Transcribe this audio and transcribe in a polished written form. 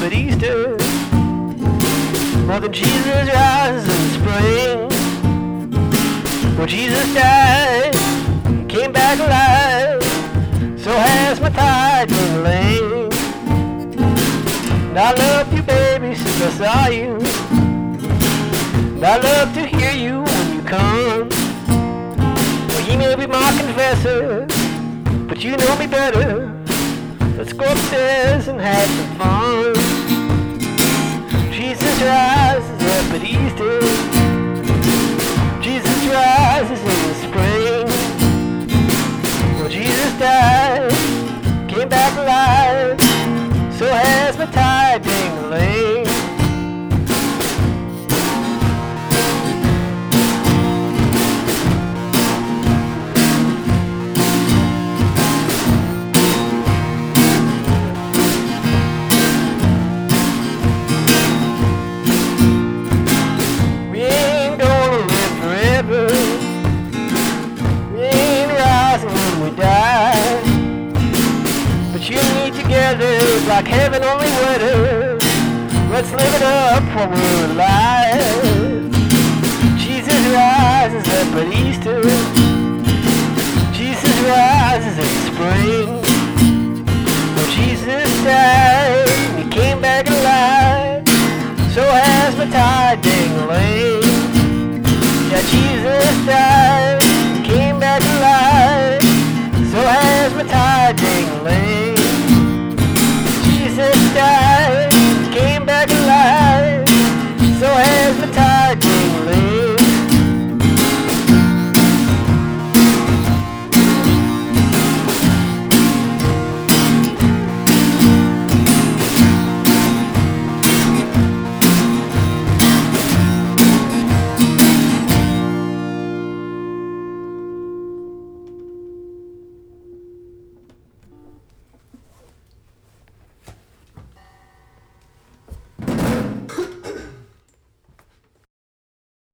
at Easter. More than Jesus rises in spring. Well, Jesus died, he came back alive. So has my tide been lame. And I loved you, baby, since I saw you. And I love to hear you when you come. Well, you may be my confessor, but you know me better. Let's go upstairs and have some fun. Jesus rises up at Easter. Jesus rises in the spring. Well, Jesus died, came back alive. So has my tide been lame. Like heaven only weather. Let's live it up while we're alive. Jesus rises up at Easter. Jesus rises in spring.